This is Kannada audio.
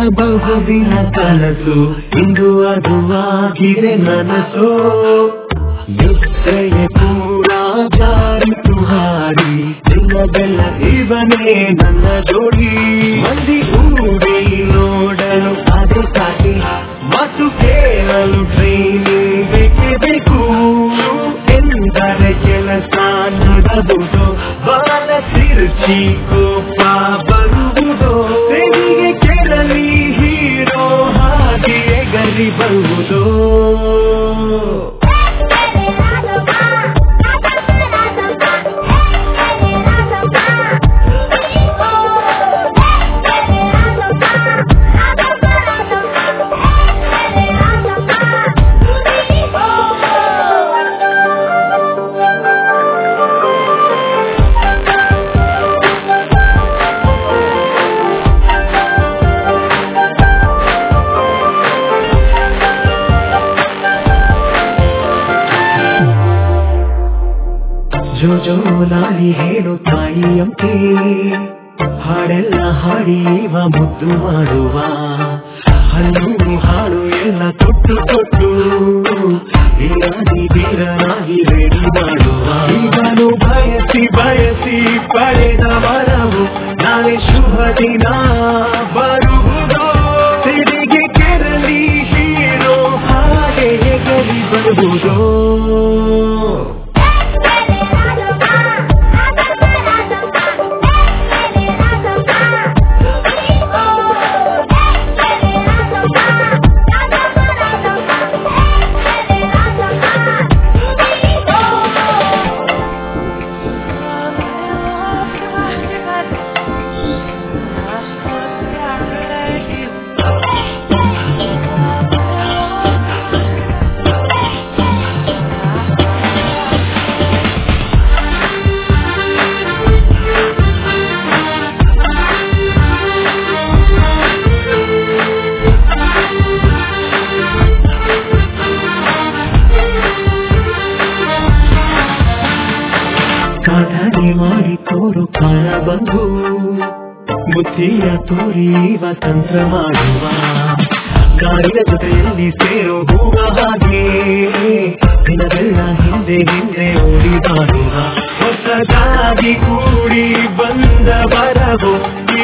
ಬಹುದಿನ ಕನಸು ಇಂದು ಅದು ಆಗಿದೆ ನನಸು ನಿಶ್ಚಯ ಪೂರ ಜಾರಿತು ಹಾರಿ ಬೆಲ್ಲ ಇವನೇ ನನ್ನ ಜೋಡಿ ಮಂದಿ ಊಡಿ ನೋಡಲು ಅದು ಸಾಟಿ ಮಾತು ಕೇಳಲು ಟ್ರೈನಿಂಗ್ ಬೇಕೇ ಬೇಕು ಎಂದರೆ ಕೆಲಸ ನಡೆದುದು ಬಾಲ ತಿರುಚಿ ಕೋಪ ಬರುವುದು ತೆರಿಗೆ ಕೆಡಲಿ ಹೀರೋ ಹಾಗೆಯೇ ಗರಿ ಬರುವುದು ಜೋಲಾಲಿ ಹೇಳು ತಾಯಿಯಂತೆ ಹಾಡೆಲ್ಲ ಹಾಡಿ ಇವ ಮುದ್ದು ಮಾಡುವ ಹಣ್ಣು ಹಾಡು ಎಲ್ಲ ತೊಟ್ಟು ತೊಟ್ಟು ಹೀರಾಗಿ ಬೀರನಾಗಿ ರೆಡಿ ಮಾಡುವ ಇವನು ಬಯಸಿ ಬಯಸಿ ಪಡೆದ ವರವು ನಾಳೆ ಶುಭ ದಿನ ಬರುವುದು ತೆರಿಗೆ ಕೆರಲಿ ಹೀರೋ ಹಾಗೆಯೇ ಗರಿ ಬರುವುದು ಸಾಧನೆ ಮಾಡಿ ತೋರು ಕಾಣ ಬಂದು ಬುದ್ಧಿಯ ತೋರಿವ ತಂತ್ರ ಮಾಡುವ ಗಾಳಿಯ ಜೊತೆಯಲ್ಲಿ ಸೇರೋ ಹೂವ ಹಾಗೆ ದಿನವೆಲ್ಲ ಹಿಂದೆ ಹಿಂದೆ ಓಡಿ ಬಾರುವ ಹೊಸದಾಗಿ ಕೂಡಿ ಬಂದ ಬರವು